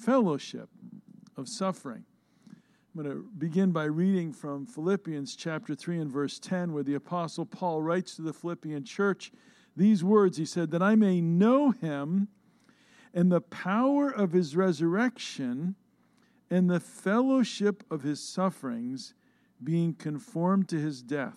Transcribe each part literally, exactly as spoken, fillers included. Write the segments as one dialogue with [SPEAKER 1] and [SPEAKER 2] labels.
[SPEAKER 1] fellowship of suffering. I'm going to begin by reading from Philippians chapter three and verse ten, where the Apostle Paul writes to the Philippian church these words. He said, that I may know him and the power of his resurrection and the fellowship of his sufferings, being conformed to his death.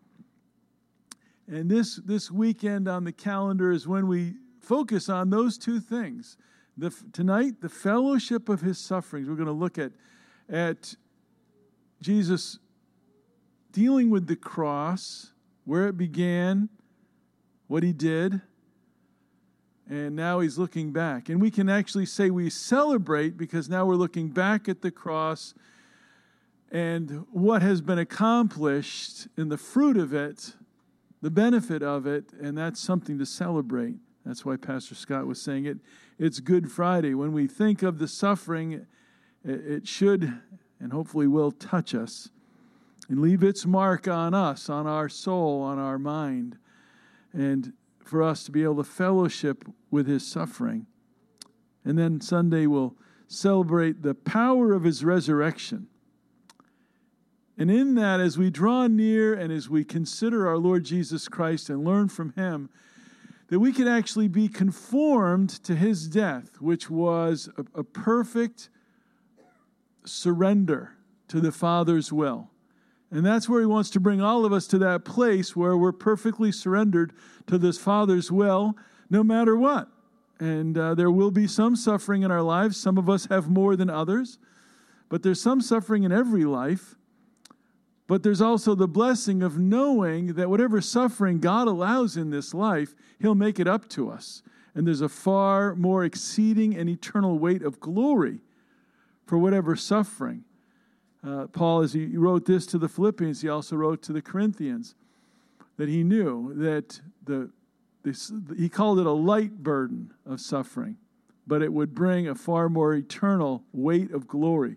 [SPEAKER 1] And this, this weekend on the calendar is when we focus on those two things. The, tonight, the fellowship of his sufferings. We're going to look at, at Jesus dealing with the cross, where it began, what he did, and now he's looking back. And we can actually say we celebrate because now we're looking back at the cross and what has been accomplished in the fruit of it, the benefit of it, and that's something to celebrate. That's why Pastor Scott was saying it. It's Good Friday. When we think of the suffering, it should and hopefully will touch us and leave its mark on us, on our soul, on our mind, and for us to be able to fellowship with his suffering. And then Sunday we'll celebrate the power of his resurrection. And in that, as we draw near and as we consider our Lord Jesus Christ and learn from him, that we can actually be conformed to his death, which was a, a perfect surrender to the Father's will. And that's where he wants to bring all of us to that place where we're perfectly surrendered to this Father's will, no matter what. And uh, there will be some suffering in our lives. Some of us have more than others. But there's some suffering in every life. But there's also the blessing of knowing that whatever suffering God allows in this life, he'll make it up to us. And there's a far more exceeding and eternal weight of glory for whatever suffering. Uh, Paul, as he wrote this to the Philippians, he also wrote to the Corinthians that he knew that the this, he called it a light burden of suffering, but it would bring a far more eternal weight of glory.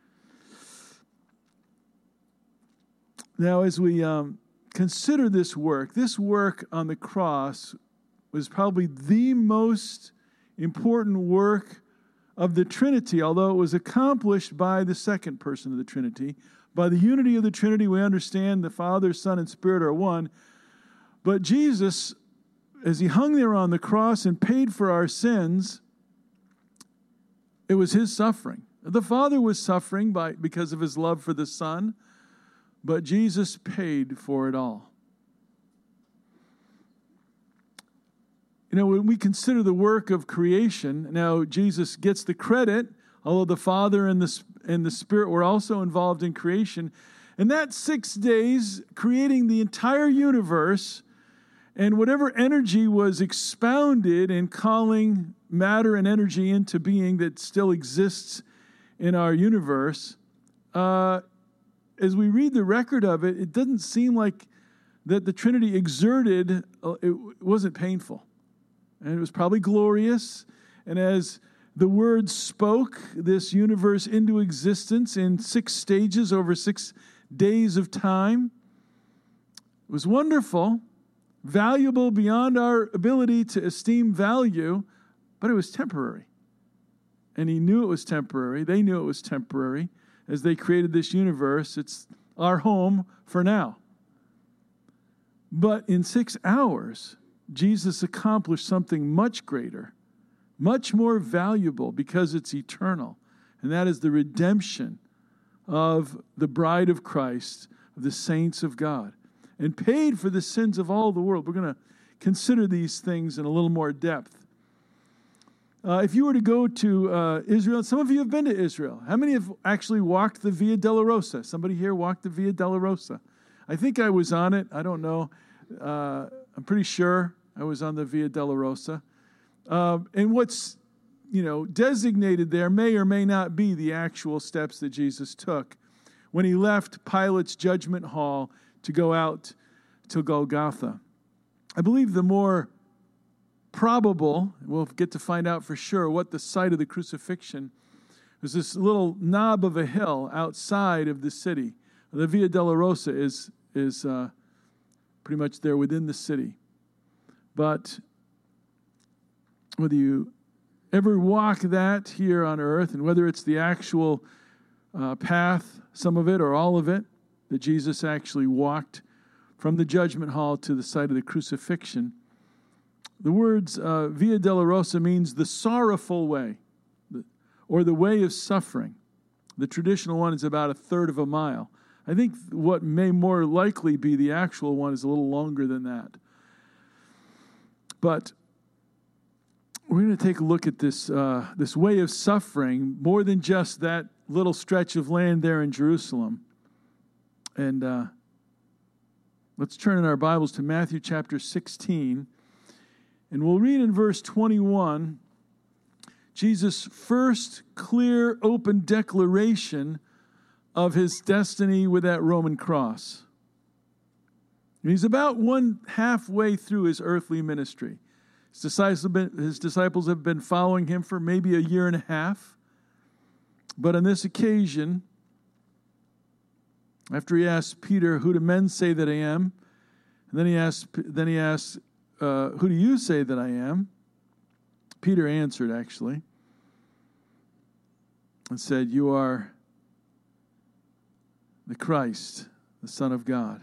[SPEAKER 1] Now, as we um, consider this work, this work on the cross was probably the most important work of the Trinity, although it was accomplished by the second person of the Trinity. By the unity of the Trinity, we understand the Father, Son, and Spirit are one. But Jesus, as he hung there on the cross and paid for our sins, it was his suffering. The Father was suffering by because of his love for the Son, but Jesus paid for it all. You know, when we consider the work of creation, now Jesus gets the credit, although the Father and the, and the Spirit were also involved in creation. And that six days, creating the entire universe, and whatever energy was expounded in calling matter and energy into being that still exists in our universe, uh, as we read the record of it, it doesn't seem like that the Trinity exerted, uh, it wasn't painful. And it was probably glorious. And as the Word spoke this universe into existence in six stages over six days of time, it was wonderful, valuable beyond our ability to esteem value, but it was temporary. And he knew it was temporary. They knew it was temporary. As they created this universe, it's our home for now. But in six hours, Jesus accomplished something much greater, much more valuable because it's eternal. And that is the redemption of the bride of Christ, of the saints of God, and paid for the sins of all the world. We're going to consider these things in a little more depth. Uh, if you were to go to uh, Israel, some of you have been to Israel. How many have actually walked the Via Dolorosa? Somebody here walked the Via Dolorosa. I think I was on it. I don't know. Uh, I'm pretty sure I was on the Via Dolorosa. Uh, and what's, you know, designated there may or may not be the actual steps that Jesus took when he left Pilate's judgment hall to go out to Golgotha. I believe the more probable, we'll get to find out for sure what the site of the crucifixion was, this little knob of a hill outside of the city. The Via Dolorosa is, is uh, pretty much there within the city. But whether you ever walk that here on earth, and whether it's the actual uh, path, some of it or all of it, that Jesus actually walked from the judgment hall to the site of the crucifixion, the words uh, Via Dolorosa means the sorrowful way, or the way of suffering. The traditional one is about a third of a mile. I think what may more likely be the actual one is a little longer than that. But we're going to take a look at this uh, this way of suffering, more than just that little stretch of land there in Jerusalem. And uh, let's turn in our Bibles to Matthew chapter sixteen. And we'll read in verse twenty-one, Jesus' first clear, open declaration of his destiny with that Roman cross. And he's about one halfway through his earthly ministry. His disciples have been, his disciples have been following him for maybe a year and a half. But on this occasion, after he asked Peter, "Who do men say that I am?" And then he asked, then he asked, uh, "Who do you say that I am?" Peter answered, actually, and said, "You are the Christ, the Son of God."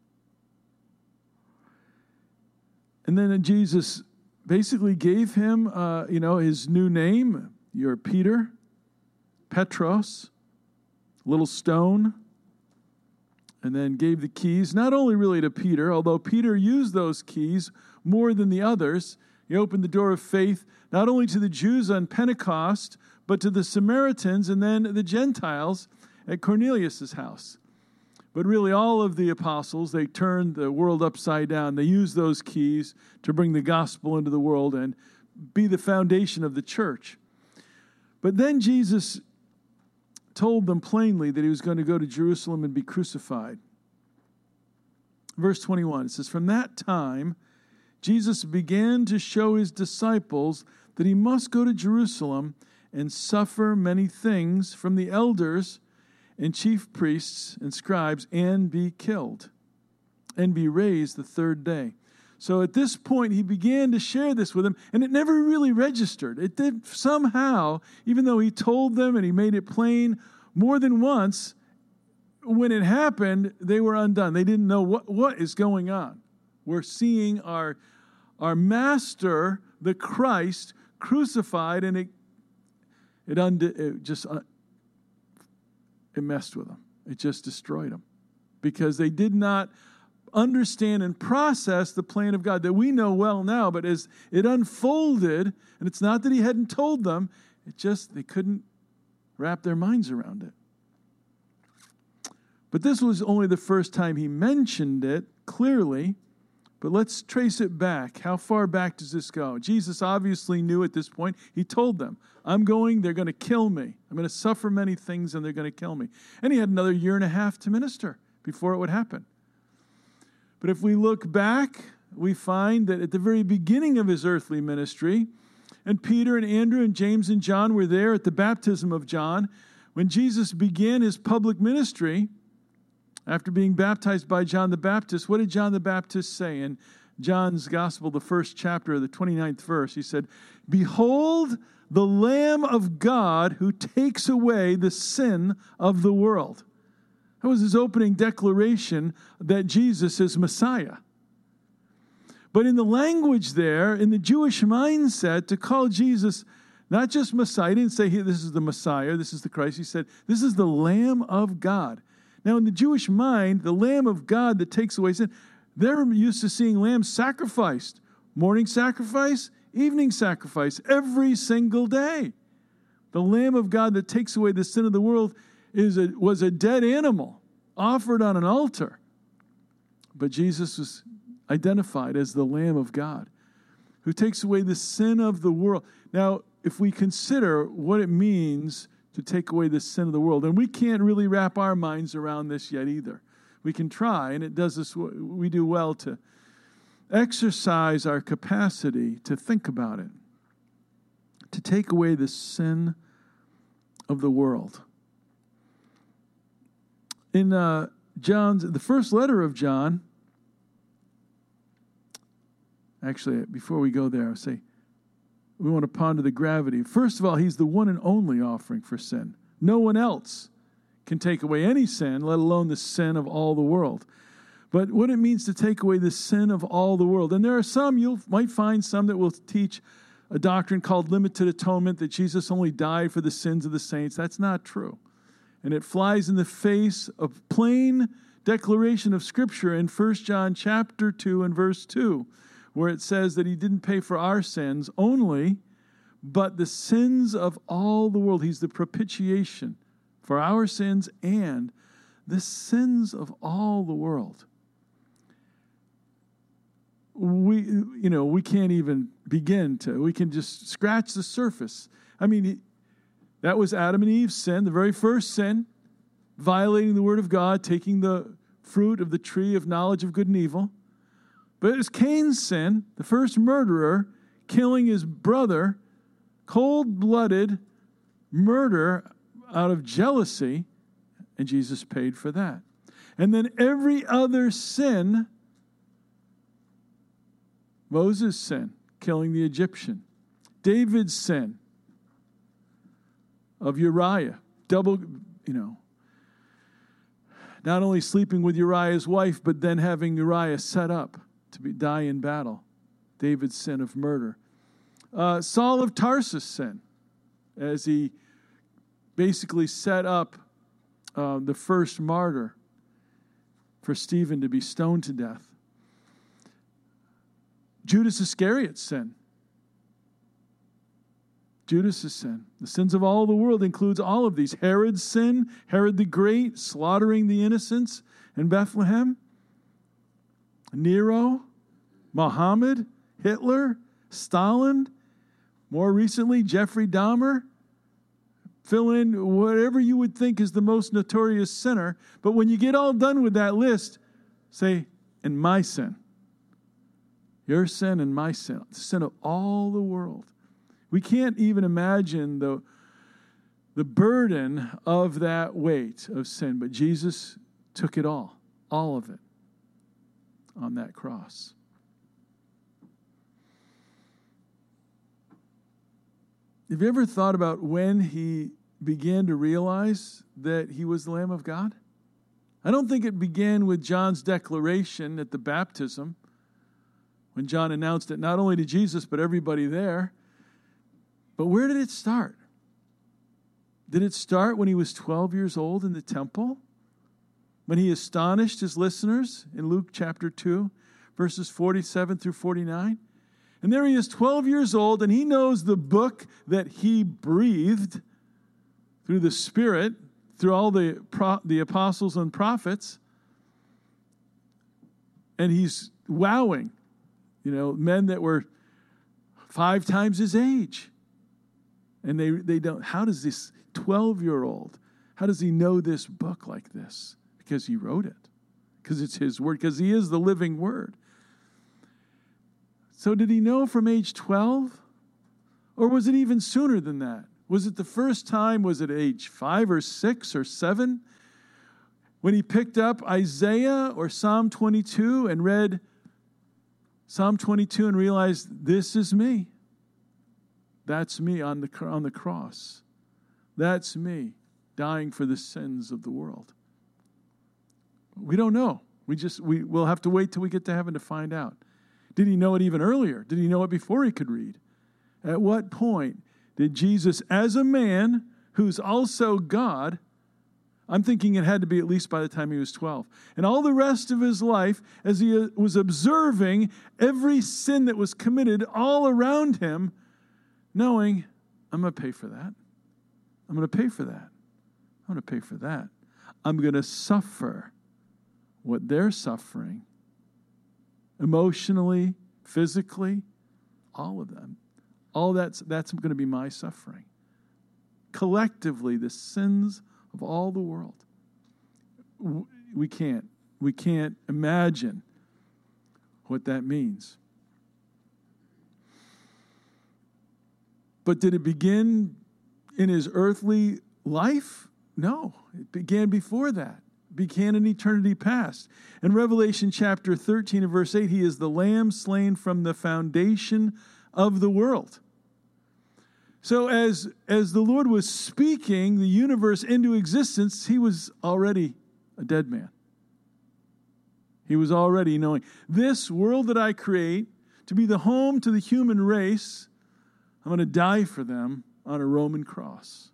[SPEAKER 1] And then Jesus basically gave him, uh, you know, his new name. You're Peter, Petros, little stone. And then gave the keys, not only really to Peter, although Peter used those keys more than the others. He opened the door of faith, not only to the Jews on Pentecost, but to the Samaritans and then the Gentiles at Cornelius' house. But really all of the apostles, they turned the world upside down. They used those keys to bring the gospel into the world and be the foundation of the church. But then Jesus told them plainly that he was going to go to Jerusalem and be crucified. Verse twenty-one, it says, "From that time, Jesus began to show his disciples that he must go to Jerusalem and suffer many things from the elders and chief priests and scribes and be killed and be raised the third day." So at this point, he began to share this with them, and it never really registered. It did somehow, even though he told them and he made it plain more than once, when it happened, they were undone. They didn't know what, what is going on. We're seeing our, our master, the Christ, crucified, and it, it, undid, it just uh, it messed with them. It just destroyed them because they did not understand and process the plan of God that we know well now, but as it unfolded, and it's not that he hadn't told them, it just, they couldn't wrap their minds around it. But this was only the first time he mentioned it clearly, but let's trace it back. How far back does this go? Jesus obviously knew at this point. He told them, "I'm going, they're going to kill me. I'm going to suffer many things and they're going to kill me." And he had another year and a half to minister before it would happen. But if we look back, we find that at the very beginning of his earthly ministry, and Peter and Andrew and James and John were there at the baptism of John, when Jesus began his public ministry, after being baptized by John the Baptist, what did John the Baptist say in John's Gospel, the first chapter, the twenty-ninth verse? He said, "Behold the Lamb of God who takes away the sin of the world." That was his opening declaration that Jesus is Messiah. But in the language there, in the Jewish mindset, to call Jesus not just Messiah, he didn't say, "Here, this is the Messiah, this is the Christ." He said, "This is the Lamb of God." Now, in the Jewish mind, the Lamb of God that takes away sin, they're used to seeing lambs sacrificed. Morning sacrifice, evening sacrifice, every single day. The Lamb of God that takes away the sin of the world is a, was a dead animal offered on an altar. But Jesus was identified as the Lamb of God who takes away the sin of the world. Now, if we consider what it means to take away the sin of the world, and we can't really wrap our minds around this yet either. We can try, and it does us, we do well to exercise our capacity to think about it, to take away the sin of the world. In uh, John's, the first letter of John, actually, before we go there, I'll say, we want to ponder the gravity. First of all, he's the one and only offering for sin. No one else can take away any sin, let alone the sin of all the world. But what it means to take away the sin of all the world. And there are some, you might find some that will teach a doctrine called limited atonement, that Jesus only died for the sins of the saints. That's not true. And it flies in the face of plain declaration of Scripture in First John chapter two and verse two, where it says that he didn't pay for our sins only, but the sins of all the world. He's the propitiation for our sins and the sins of all the world. We, you know, we can't even begin to, we can just scratch the surface. I mean, that was Adam and Eve's sin, the very first sin, violating the word of God, taking the fruit of the tree of knowledge of good and evil. But it was Cain's sin, the first murderer, killing his brother, cold-blooded murder out of jealousy, and Jesus paid for that. And then every other sin, Moses' sin, killing the Egyptian. David's sin of Uriah, double, you know, not only sleeping with Uriah's wife, but then having Uriah set up to be, die in battle. David's sin of murder. Uh, Saul of Tarsus' sin, as he basically set up uh, the first martyr for Stephen to be stoned to death. Judas Iscariot's sin. Judas' sin. The sins of all the world includes all of these. Herod's sin, Herod the Great, slaughtering the innocents in Bethlehem. Nero, Muhammad, Hitler, Stalin, more recently, Jeffrey Dahmer. Fill in whatever you would think is the most notorious sinner. But when you get all done with that list, say, and my sin. Your sin and my sin. The sin of all the world. We can't even imagine the, the burden of that weight of sin. But Jesus took it all. All of it. On that cross. Have you ever thought about when he began to realize that he was the Lamb of God? I don't think it began with John's declaration at the baptism, when John announced it not only to Jesus, but everybody there. But where did it start? Did it start when he was twelve years old in the temple? When he astonished his listeners in Luke chapter two, verses forty-seven through forty-nine? And there he is, twelve years old, and he knows the book that he breathed through the Spirit, through all the, pro- the apostles and prophets. And he's wowing, you know, men that were five times his age. And they, they don't, how does this twelve-year-old, how does he know this book like this? Because he wrote it. Because it's his word. Because he is the living word. So did he know from age twelve? Or was it even sooner than that? Was it the first time, was it age five or six or seven? When he picked up Isaiah or Psalm twenty-two and read Psalm twenty-two and realized, this is me. That's me on the, on the cross. That's me dying for the sins of the world. We don't know. We just, we, we'll have to wait till we get to heaven to find out. Did he know it even earlier? Did he know it before he could read? At what point did Jesus, as a man who's also God, I'm thinking it had to be at least by the time he was twelve. And all the rest of his life, as he was observing every sin that was committed all around him, knowing, I'm going to pay for that. I'm going to pay for that. I'm going to pay for that. I'm going to suffer what they're suffering. Emotionally, physically, all of them. All that's, that's going to be my suffering. Collectively, the sins of all the world. We can't. We can't imagine what that means. But did it begin in his earthly life? No. It began before that. It began in eternity past. In Revelation chapter thirteen and verse eight, he is the Lamb slain from the foundation of the world. So as, as the Lord was speaking the universe into existence, he was already a dead man. He was already knowing, this world that I create to be the home to the human race, I'm going to die for them on a Roman cross.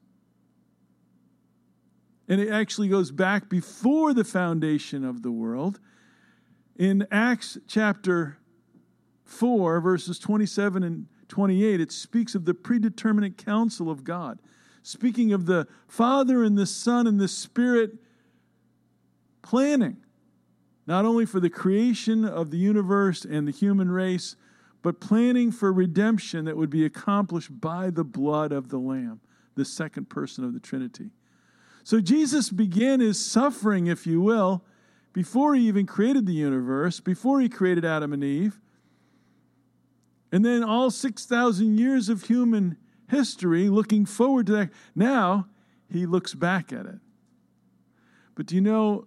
[SPEAKER 1] And it actually goes back before the foundation of the world. In Acts chapter four, verses twenty-seven and twenty-eight, it speaks of the predeterminate counsel of God, speaking of the Father and the Son and the Spirit planning, not only for the creation of the universe and the human race, but planning for redemption that would be accomplished by the blood of the Lamb, the second person of the Trinity. So Jesus began his suffering, if you will, before he even created the universe, before he created Adam and Eve. And then all six thousand years of human history looking forward to that. Now he looks back at it. But do you know,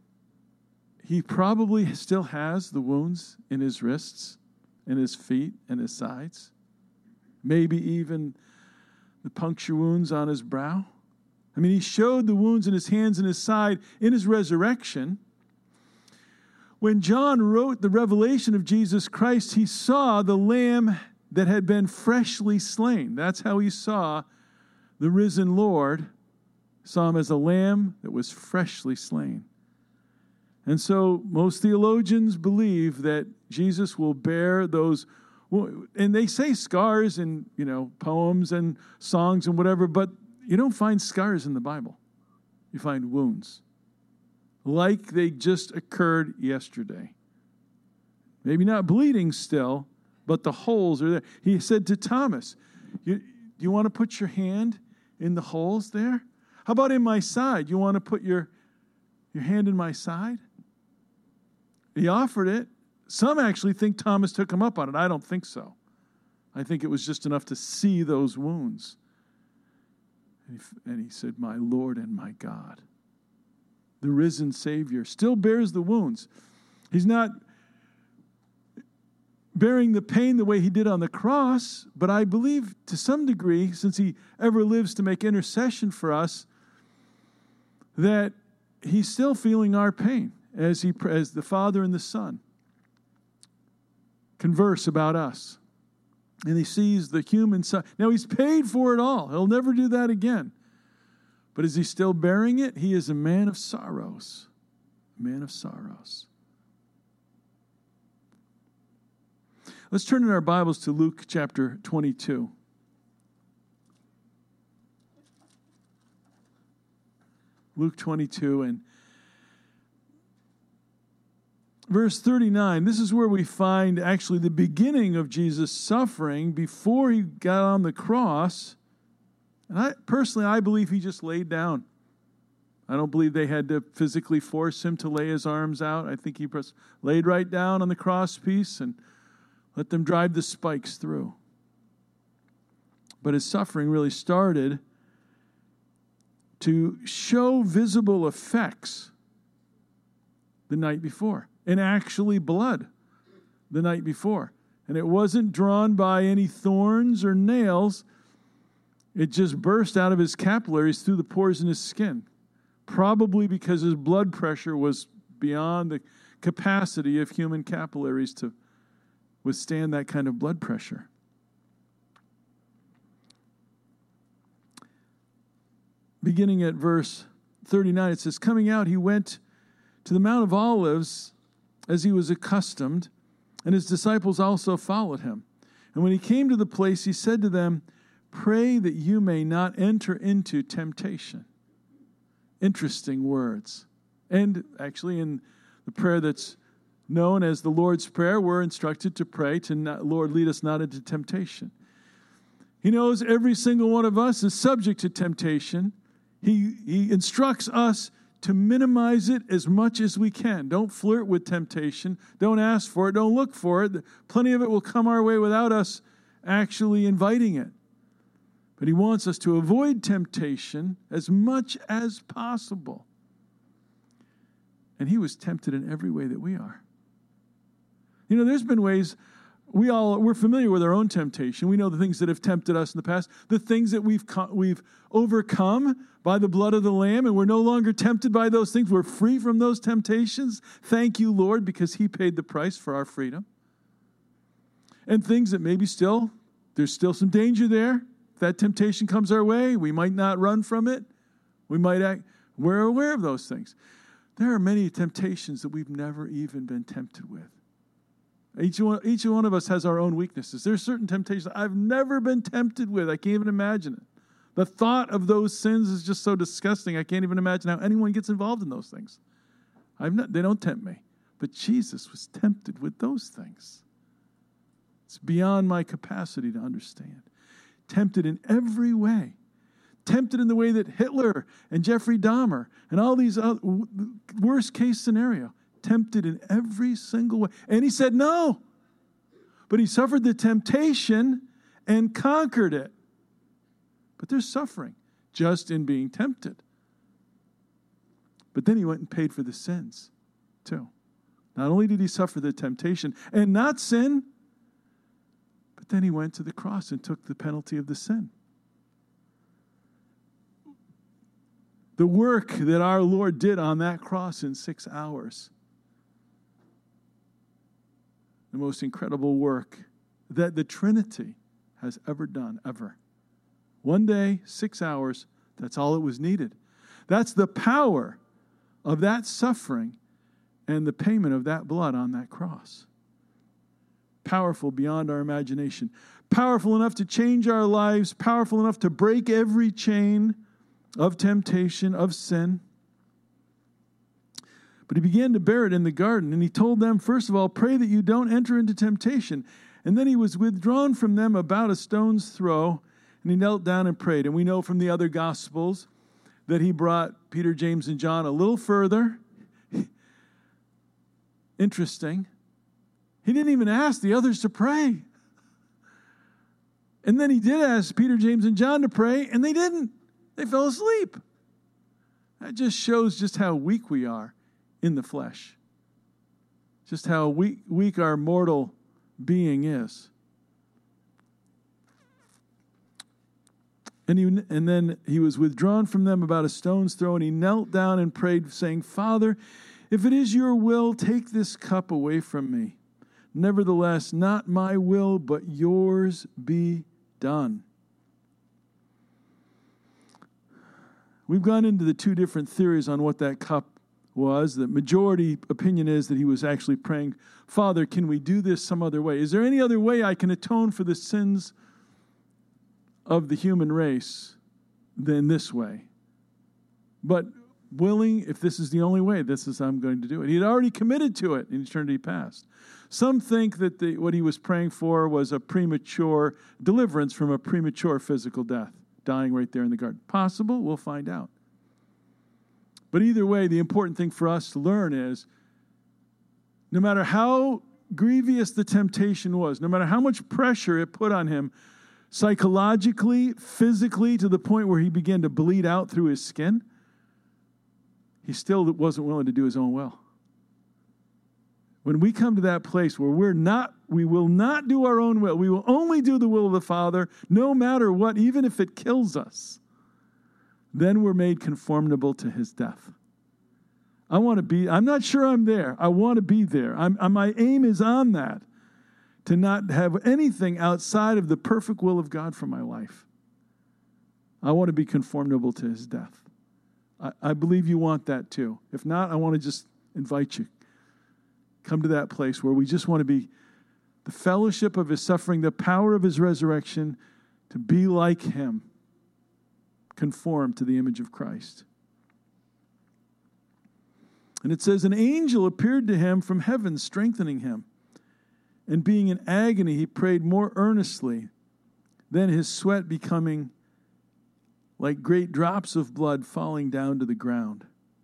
[SPEAKER 1] he probably still has the wounds in his wrists, in his feet, and his sides. Maybe even the puncture wounds on his brow. I mean, he showed the wounds in his hands and his side in his resurrection. When John wrote the revelation of Jesus Christ, he saw the Lamb that had been freshly slain. That's how he saw the risen Lord. He saw him as a lamb that was freshly slain. And so most theologians believe that Jesus will bear those, and they say scars in, you know, poems and songs and whatever, but you don't find scars in the Bible. You find wounds, like they just occurred yesterday. Maybe not bleeding still, but the holes are there. He said to Thomas, you, you want to put your hand in the holes there? How about in my side? You want to put your, your hand in my side? He offered it. Some actually think Thomas took him up on it. I don't think so. I think it was just enough to see those wounds. And he, and he said, my Lord and my God. The risen Savior still bears the wounds. He's not bearing the pain the way he did on the cross, but I believe to some degree, since he ever lives to make intercession for us, that he's still feeling our pain as he as the Father and the Son converse about us. And he sees the human side. Now, he's paid for it all. He'll never do that again. But is he still bearing it? He is a man of sorrows. A man of sorrows. Let's turn in our Bibles to Luke chapter twenty-two. Luke twenty-two and verse thirty-nine, this is where we find actually the beginning of Jesus' suffering before he got on the cross. And I personally, I believe he just laid down. I don't believe they had to physically force him to lay his arms out. I think he just laid right down on the cross piece and let them drive the spikes through. But his suffering really started to show visible effects the night before. And actually blood the night before. And it wasn't drawn by any thorns or nails. It just burst out of his capillaries through the pores in his skin. Probably because his blood pressure was beyond the capacity of human capillaries to withstand that kind of blood pressure. Beginning at verse thirty-nine, it says, coming out, he went to the Mount of Olives as he was accustomed, and his disciples also followed him. And when he came to the place, he said to them, pray that you may not enter into temptation. Interesting words. And actually in the prayer that's known as the Lord's Prayer, we're instructed to pray to not, Lord, lead us not into temptation. He knows every single one of us is subject to temptation. He, he instructs us to minimize it as much as we can. Don't flirt with temptation. Don't ask for it. Don't look for it. Plenty of it will come our way without us actually inviting it. But he wants us to avoid temptation as much as possible. And he was tempted in every way that we are. You know, there's been ways we all, we're familiar with our own temptation. We know the things that have tempted us in the past, the things that we've we've overcome by the blood of the Lamb, and we're no longer tempted by those things. We're free from those temptations. Thank you, Lord, because he paid the price for our freedom. And things that maybe still, there's still some danger there. If that temptation comes our way, we might not run from it. We might act, we're aware of those things. There are many temptations that we've never even been tempted with. Each one, each one of us has our own weaknesses. There's certain temptations I've never been tempted with. I can't even imagine it. The thought of those sins is just so disgusting. I can't even imagine how anyone gets involved in those things. I've not, they don't tempt me. But Jesus was tempted with those things. It's beyond my capacity to understand. Tempted in every way. Tempted in the way that Hitler and Jeffrey Dahmer and all these other, worst case scenario. Tempted in every single way. And he said no. But he suffered the temptation and conquered it. But there's suffering just in being tempted. But then he went and paid for the sins too. Not only did he suffer the temptation and not sin, but then he went to the cross and took the penalty of the sin. The work that our Lord did on that cross in six hours. The most incredible work that the Trinity has ever done, ever. One day, six hours, that's all it was needed. That's the power of that suffering and the payment of that blood on that cross. Powerful beyond our imagination. Powerful enough to change our lives. Powerful enough to break every chain of temptation, of sin. But he began to bear it in the garden, and he told them, first of all, pray that you don't enter into temptation. And then he was withdrawn from them about a stone's throw, and he knelt down and prayed. And we know from the other Gospels that he brought Peter, James, and John a little further. Interesting. He didn't even ask the others to pray. And then he did ask Peter, James, and John to pray, and they didn't. They fell asleep. That just shows just how weak we are in the flesh. Just how weak, weak our mortal being is. And, he, and then he was withdrawn from them about a stone's throw, and he knelt down and prayed, saying, Father, if it is your will, take this cup away from me. Nevertheless, not my will, but yours be done. We've gone into the two different theories on what that cup was. The majority opinion is that he was actually praying, Father, can we do this some other way? Is there any other way I can atone for the sins of the human race than this way? But willing, if this is the only way, this is how I'm going to do it. He had already committed to it in eternity past. Some think that the, what he was praying for was a premature deliverance from a premature physical death, dying right there in the garden. Possible? We'll find out. But either way, the important thing for us to learn is no matter how grievous the temptation was, no matter how much pressure it put on him psychologically, physically, to the point where he began to bleed out through his skin, he still wasn't willing to do his own will. When we come to that place where we're not, we will not do our own will. We will only do the will of the Father, no matter what, even if it kills us. Then we're made conformable to his death. I want to be, I'm not sure I'm there. I want to be there. I'm, my aim is on that, to not have anything outside of the perfect will of God for my life. I want to be conformable to his death. I, I believe you want that too. If not, I want to just invite you. Come to that place where we just want to be the fellowship of his suffering, the power of his resurrection, to be like him, conform to the image of Christ. And it says, an angel appeared to him from heaven, strengthening him. And being in agony, he prayed more earnestly. Then his sweat becoming like great drops of blood falling down to the ground.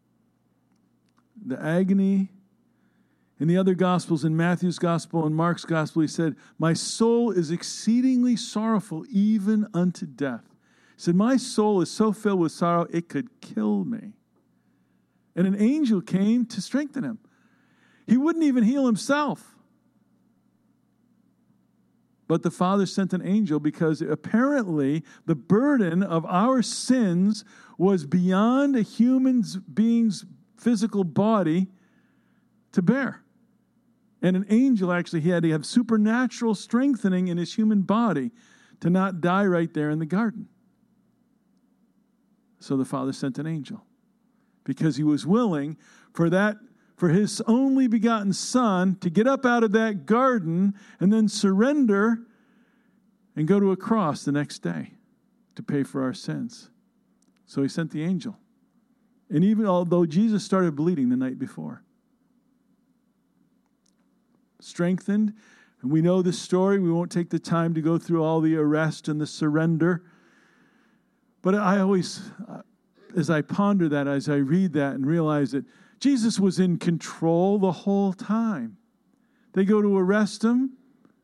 [SPEAKER 1] The agony. In the other Gospels, in Matthew's Gospel and Mark's Gospel, he said, my soul is exceedingly sorrowful, even unto death. He said, my soul is so filled with sorrow, it could kill me. And an angel came to strengthen him. He wouldn't even heal himself. But the Father sent an angel because apparently the burden of our sins was beyond a human being's physical body to bear. And an angel actually, he had to have supernatural strengthening in his human body to not die right there in the garden. So the Father sent an angel because he was willing for that, for his only begotten Son to get up out of that garden and then surrender and go to a cross the next day to pay for our sins. So he sent the angel. And even although Jesus started bleeding the night before, strengthened, and we know the story. We won't take the time to go through all the arrest and the surrender. But I always, as I ponder that, as I read that and realize that Jesus was in control the whole time. They go to arrest him.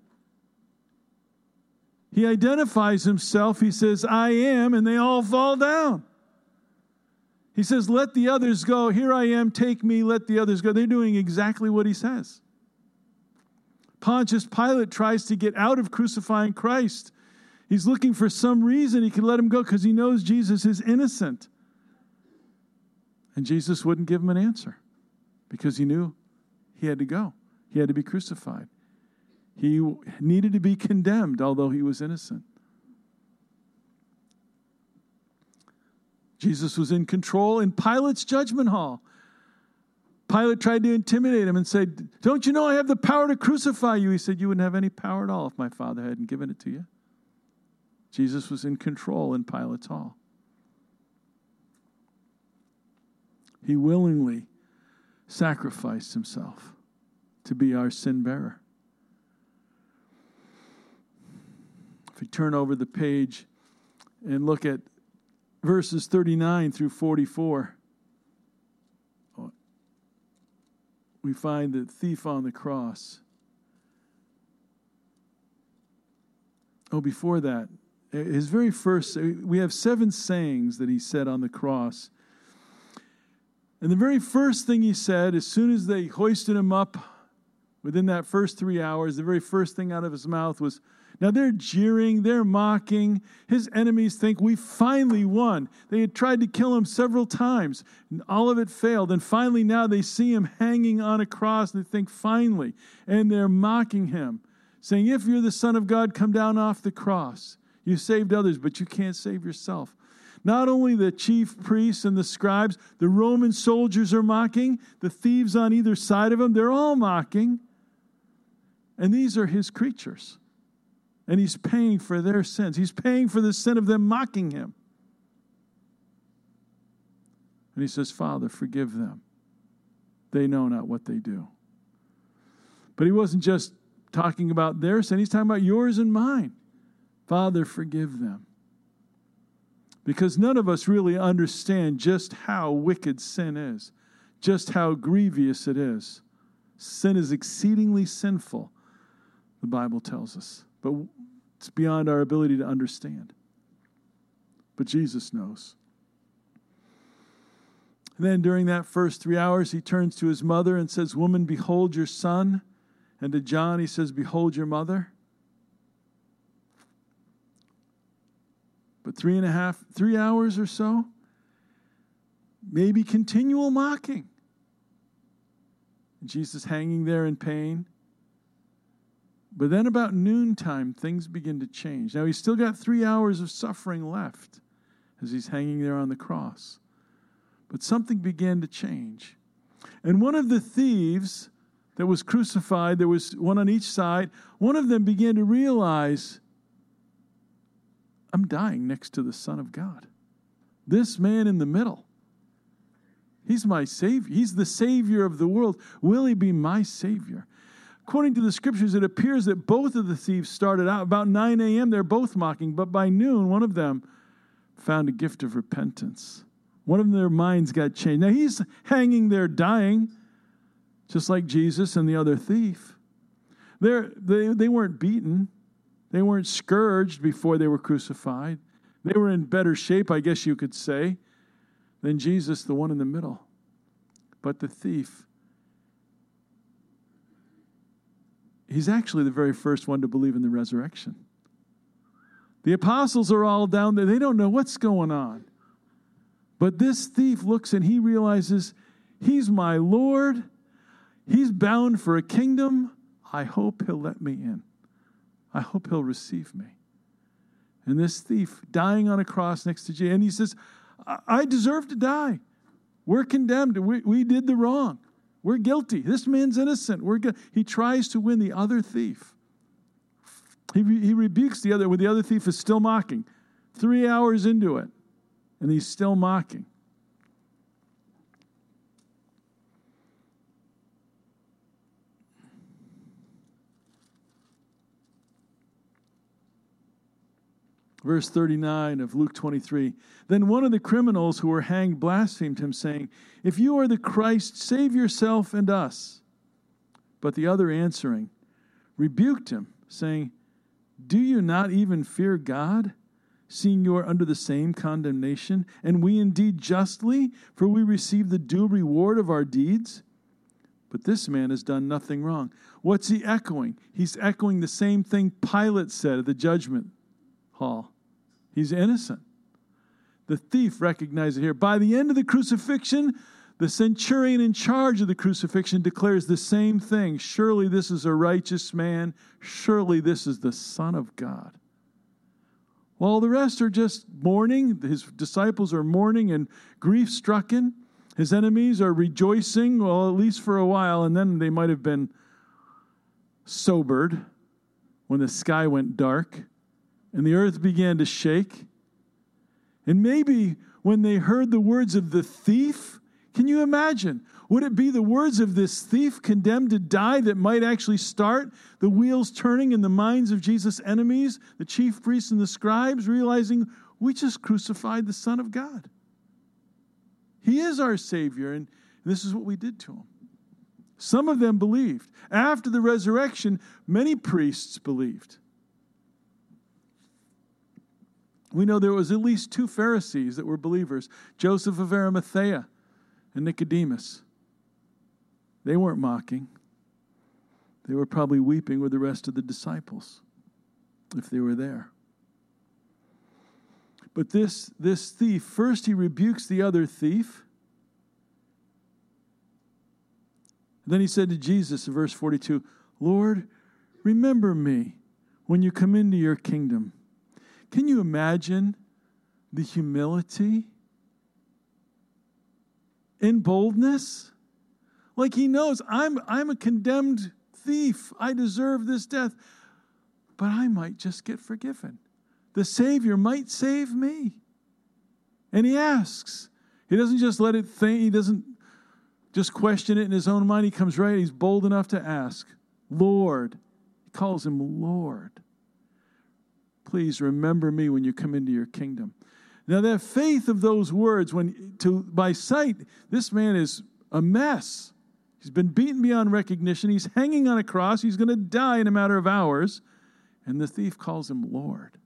[SPEAKER 1] He identifies himself. He says, I am, and they all fall down. He says, let the others go. Here I am, take me, let the others go. They're doing exactly what he says. Pontius Pilate tries to get out of crucifying Christ. He's looking for some reason he can let him go because he knows Jesus is innocent. And Jesus wouldn't give him an answer because he knew he had to go. He had to be crucified. He needed to be condemned, although he was innocent. Jesus was in control in Pilate's judgment hall. Pilate tried to intimidate him and said, don't you know I have the power to crucify you? He said, you wouldn't have any power at all if my Father hadn't given it to you. Jesus was in control in Pilate's hall. He willingly sacrificed himself to be our sin bearer. If we turn over the page and look at verses thirty-nine through forty-four, we find the thief on the cross. Oh, before that, his very first, we have seven sayings that he said on the cross. And the very first thing he said, as soon as they hoisted him up, within that first three hours, the very first thing out of his mouth was, now they're jeering, they're mocking. His enemies think we finally won. They had tried to kill him several times, and all of it failed. And finally now they see him hanging on a cross, and they think finally. And they're mocking him, saying, if you're the Son of God, come down off the cross. You saved others, but you can't save yourself. Not only the chief priests and the scribes, the Roman soldiers are mocking. The thieves on either side of him, they're all mocking. And these are his creatures. And he's paying for their sins. He's paying for the sin of them mocking him. And he says, Father, forgive them. They know not what they do. But he wasn't just talking about their sin. He's talking about yours and mine. Father, forgive them. Because none of us really understand just how wicked sin is, just how grievous it is. Sin is exceedingly sinful, the Bible tells us. But it's beyond our ability to understand. But Jesus knows. And then during that first three hours, he turns to his mother and says, woman, behold your son. And to John, he says, behold your mother. But three and a half, three hours or so, maybe continual mocking. Jesus hanging there in pain. But then about noontime, things begin to change. Now, he's still got three hours of suffering left as he's hanging there on the cross. But something began to change. And one of the thieves that was crucified, there was one on each side, one of them began to realize, I'm dying next to the Son of God. This man in the middle, he's my Savior. He's the Savior of the world. Will he be my Savior? According to the Scriptures, it appears that both of the thieves started out about nine a.m. They're both mocking, but by noon, one of them found a gift of repentance. One of their minds got changed. Now, he's hanging there dying, just like Jesus and the other thief. They're, they, they weren't beaten. They weren't scourged before they were crucified. They were in better shape, I guess you could say, than Jesus, the one in the middle. But the thief, he's actually the very first one to believe in the resurrection. The apostles are all down there. They don't know what's going on. But this thief looks and he realizes, he's my Lord. He's bound for a kingdom. I hope he'll let me in. I hope he'll receive me. And this thief dying on a cross next to Jesus, and he says, I, I deserve to die. We're condemned. We, we did the wrong. We're guilty. This man's innocent. We're gu-. He tries to win the other thief. He, re- he rebukes the other when the other thief is still mocking. Three hours into it, and he's still mocking. Verse thirty-nine of Luke twenty-three. Then one of the criminals who were hanged blasphemed him, saying, If you are the Christ, save yourself and us. But the other answering, rebuked him, saying, Do you not even fear God, seeing you are under the same condemnation? And we indeed justly, for we receive the due reward of our deeds? But this man has done nothing wrong. What's he echoing? He's echoing the same thing Pilate said at the judgment hall. He's innocent. The thief recognizes it here. By the end of the crucifixion, the centurion in charge of the crucifixion declares the same thing. Surely this is a righteous man. Surely this is the Son of God. While the rest are just mourning, his disciples are mourning and grief-stricken. His enemies are rejoicing, well, at least for a while, and then they might have been sobered when the sky went dark and the earth began to shake. And maybe when they heard the words of the thief, can you imagine? Would it be the words of this thief condemned to die that might actually start the wheels turning in the minds of Jesus' enemies, the chief priests and the scribes, realizing we just crucified the Son of God? He is our Savior, and this is what we did to him. Some of them believed. After the resurrection, many priests believed. We know there was at least two Pharisees that were believers, Joseph of Arimathea and Nicodemus. They weren't mocking. They were probably weeping with the rest of the disciples, if they were there. But this, this thief, first he rebukes the other thief. Then he said to Jesus in verse forty-two, Lord, remember me when you come into your kingdom. Can you imagine the humility and boldness? Like he knows, I'm, I'm a condemned thief. I deserve this death. But I might just get forgiven. The Savior might save me. And he asks. He doesn't just let it think. He doesn't just question it in his own mind. He comes right. He's bold enough to ask. Lord. He calls him Lord. Please remember me when you come into your kingdom. Now that faith of those words, when to by sight, this man is a mess. He's been beaten beyond recognition. He's hanging on a cross. He's going to die in a matter of hours. And the thief calls him Lord.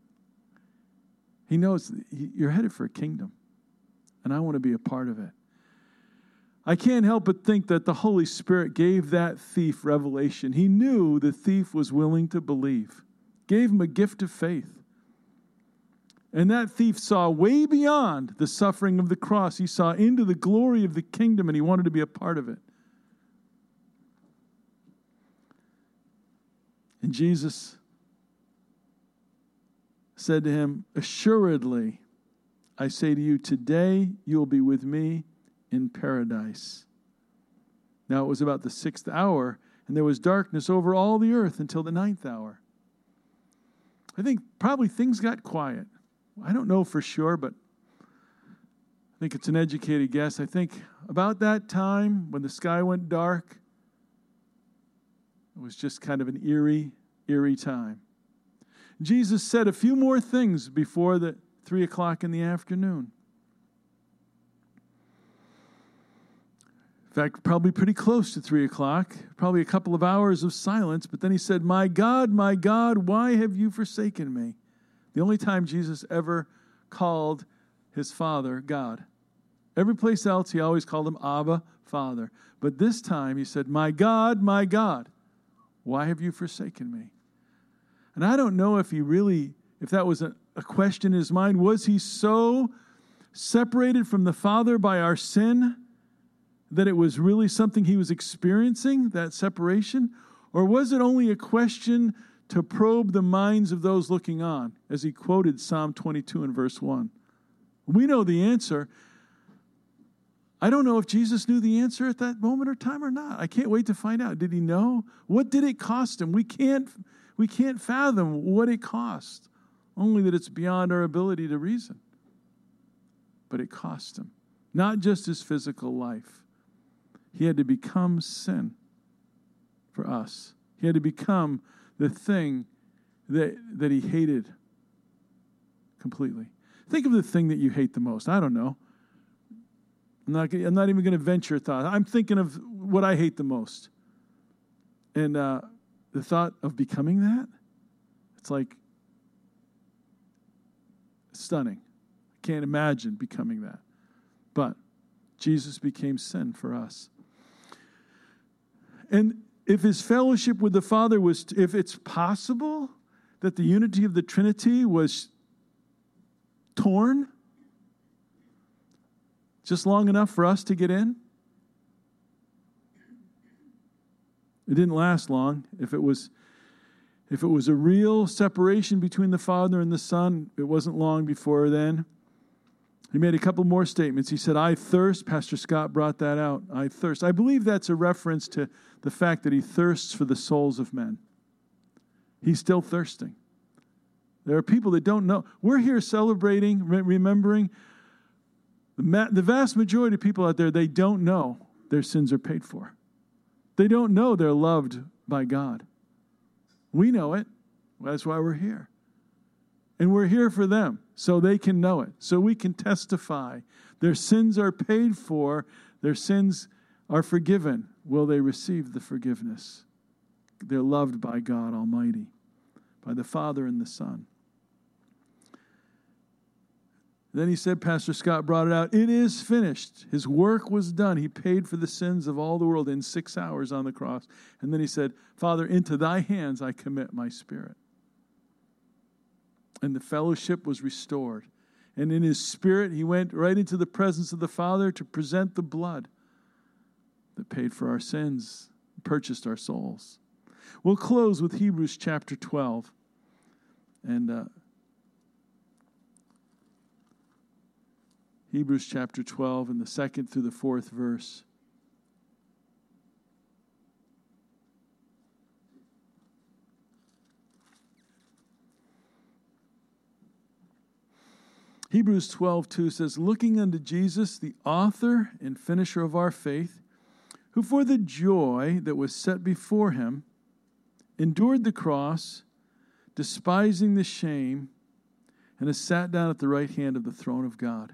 [SPEAKER 1] He knows you're headed for a kingdom. And I want to be a part of it. I can't help but think that the Holy Spirit gave that thief revelation. He knew the thief was willing to believe. Gave him a gift of faith. And that thief saw way beyond the suffering of the cross. He saw into the glory of the kingdom, and he wanted to be a part of it. And Jesus said to him, Assuredly, I say to you, today you will be with me in paradise. Now it was about the sixth hour, and there was darkness over all the earth until the ninth hour. I think probably things got quiet. I don't know for sure, but I think it's an educated guess. I think about that time when the sky went dark, it was just kind of an eerie, eerie time. Jesus said a few more things before the three o'clock in the afternoon. In fact, probably pretty close to three o'clock, probably a couple of hours of silence. But then he said, My God, my God, why have you forsaken me? The only time Jesus ever called his Father God. Every place else, he always called him Abba, Father. But this time he said, My God, my God, Why have you forsaken me? And I don't know if he really, if that was a, a question in his mind. Was he so separated from the Father by our sin that it was really something he was experiencing, that separation? Or was it only a question to probe the minds of those looking on, as he quoted Psalm twenty-two in verse one? We know the answer. I don't know if Jesus knew the answer at that moment or time or not. I can't wait to find out. Did he know? What did it cost him? We can't, we can't fathom what it cost, only that it's beyond our ability to reason. But it cost him, not just his physical life. He had to become sin for us. He had to become the thing that, that he hated completely. Think of the thing that you hate the most. I don't know. I'm not, I'm not even going to venture a thought. I'm thinking of what I hate the most. And uh, the thought of becoming that, it's like stunning. I can't imagine becoming that. But Jesus became sin for us. And if his fellowship with the Father was, if it's possible that the unity of the Trinity was torn, just long enough for us to get in? It didn't last long. If it was, if it was a real separation between the Father and the Son, it wasn't long before then. He made a couple more statements. He said, I thirst. Pastor Scott brought that out. I thirst. I believe that's a reference to the fact that he thirsts for the souls of men. He's still thirsting. There are people that don't know. We're here celebrating, remembering. The, ma- the vast majority of people out there, they don't know their sins are paid for. They don't know they're loved by God. We know it. That's why we're here. And we're here for them, so they can know it, so we can testify. Their sins are paid for. Their sins are forgiven. Will they receive the forgiveness? They're loved by God Almighty, by the Father and the Son. Then he said, Pastor Scott brought it out, it is finished. His work was done. He paid for the sins of all the world in six hours on the cross. And then he said, Father, into thy hands I commit my spirit. And the fellowship was restored. And in his spirit, he went right into the presence of the Father to present the blood that paid for our sins, purchased our souls. We'll close with Hebrews chapter twelve. And uh, Hebrews chapter twelve and the second through the fourth verse. Hebrews twelve two says, looking unto Jesus, the author and finisher of our faith, who for the joy that was set before him endured the cross, despising the shame, and has sat down at the right hand of the throne of God.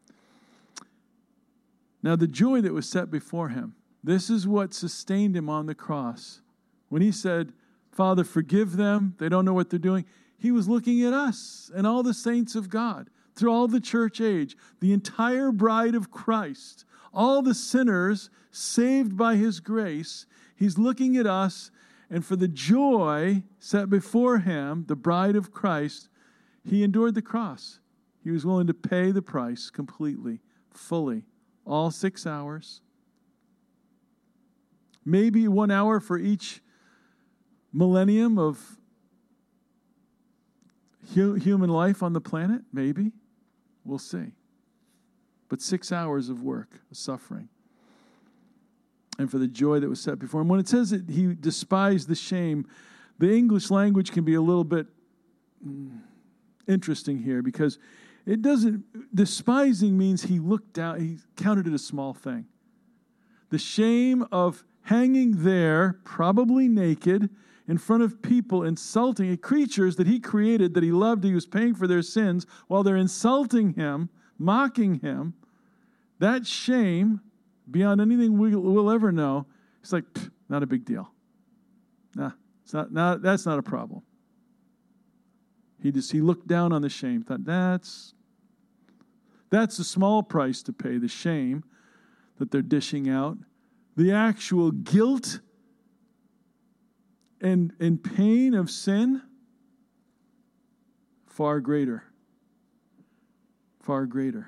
[SPEAKER 1] Now, the joy that was set before him, this is what sustained him on the cross. When he said, Father, forgive them, they don't know what they're doing, he was looking at us and all the saints of God through all the church age, the entire bride of Christ, all the sinners saved by his grace. He's looking at us, and for the joy set before him, the bride of Christ, he endured the cross. He was willing to pay the price completely, fully. All six hours. Maybe one hour for each millennium of hu- human life on the planet. Maybe. We'll see. But six hours of work, of suffering. And for the joy that was set before him. When it says that he despised the shame, the English language can be a little bit interesting here because it doesn't, despising means he looked down, he counted it a small thing. The shame of hanging there, probably naked, in front of people, insulting creatures that he created, that he loved, he was paying for their sins, while they're insulting him, mocking him. That shame, beyond anything we, we'll ever know, it's like, not a big deal. Nah, it's not, not, that's not a problem. He just he looked down on the shame, thought that's that's a small price to pay, the shame that they're dishing out. The actual guilt and, and pain of sin, far greater. Far greater.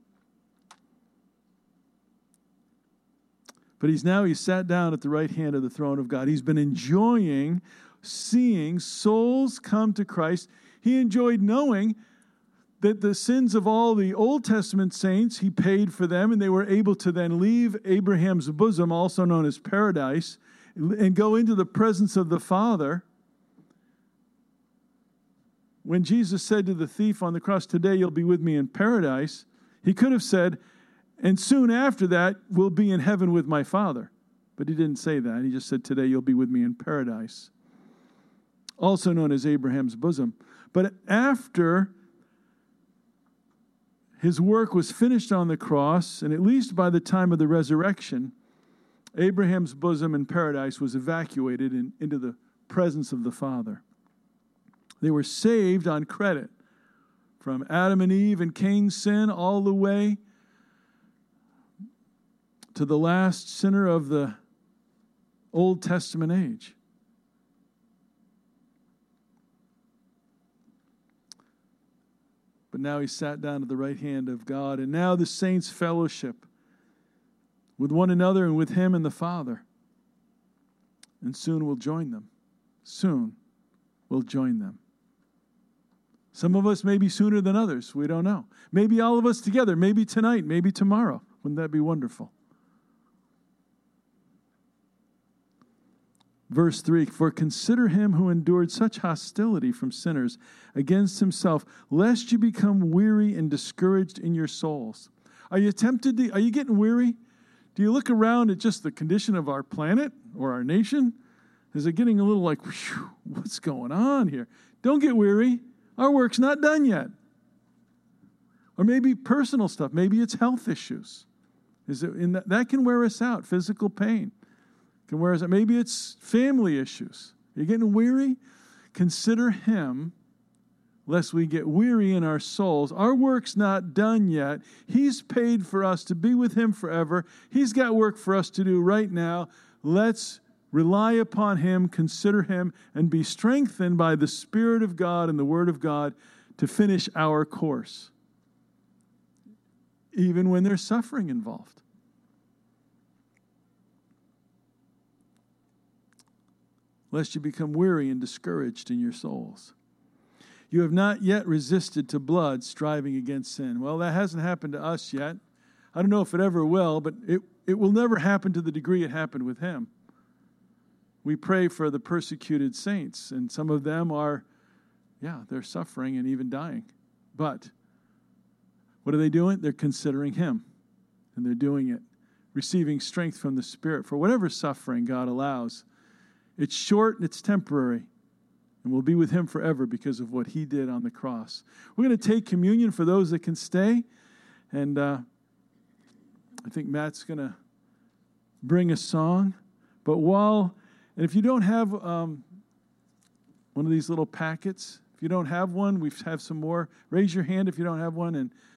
[SPEAKER 1] But he's now, he's sat down at the right hand of the throne of God. He's been enjoying seeing souls come to Christ. He enjoyed knowing that the sins of all the Old Testament saints, he paid for them, and they were able to then leave Abraham's bosom, also known as paradise, and go into the presence of the Father. When Jesus said to the thief on the cross, "Today you'll be with me in paradise," he could have said, "And soon after that, we'll be in heaven with my Father." But he didn't say that. He just said, "Today you'll be with me in paradise," also known as Abraham's bosom. But after his work was finished on the cross, and at least by the time of the resurrection, Abraham's bosom in paradise was evacuated in, into the presence of the Father. They were saved on credit from Adam and Eve and Cain's sin all the way to the last sinner of the Old Testament age. But now he sat down at the right hand of God, and now the saints fellowship with one another and with him and the Father. And soon we'll join them. Soon we'll join them. Some of us maybe sooner than others. We don't know. Maybe all of us together. Maybe tonight. Maybe tomorrow. Wouldn't that be wonderful? Verse three, "For consider him who endured such hostility from sinners against himself, lest you become weary and discouraged in your souls." Are you tempted to, are you getting weary? Do you look around at just the condition of our planet or our nation? Is it getting a little like, whew, what's going on here? Don't get weary. Our work's not done yet. Or maybe personal stuff. Maybe it's health issues. Is it in that, that can wear us out, physical pain. Can wear us out. Maybe it's family issues. You're getting weary? Consider him, lest we get weary in our souls. Our work's not done yet. He's paid for us to be with him forever. He's got work for us to do right now. Let's rely upon him, consider him, and be strengthened by the Spirit of God and the Word of God to finish our course, even when there's suffering involved. Lest you become weary and discouraged in your souls. You have not yet resisted to blood, striving against sin. Well, that hasn't happened to us yet. I don't know if it ever will, but it, it will never happen to the degree it happened with him. We pray for the persecuted saints, and some of them are, yeah, they're suffering and even dying. But what are they doing? They're considering him, and they're doing it, receiving strength from the Spirit for whatever suffering God allows. It's short and it's temporary, and we'll be with him forever because of what he did on the cross. We're going to take communion for those that can stay, and uh, I think Matt's going to bring a song. But while, and if you don't have um, one of these little packets, if you don't have one, we have some more. Raise your hand if you don't have one, and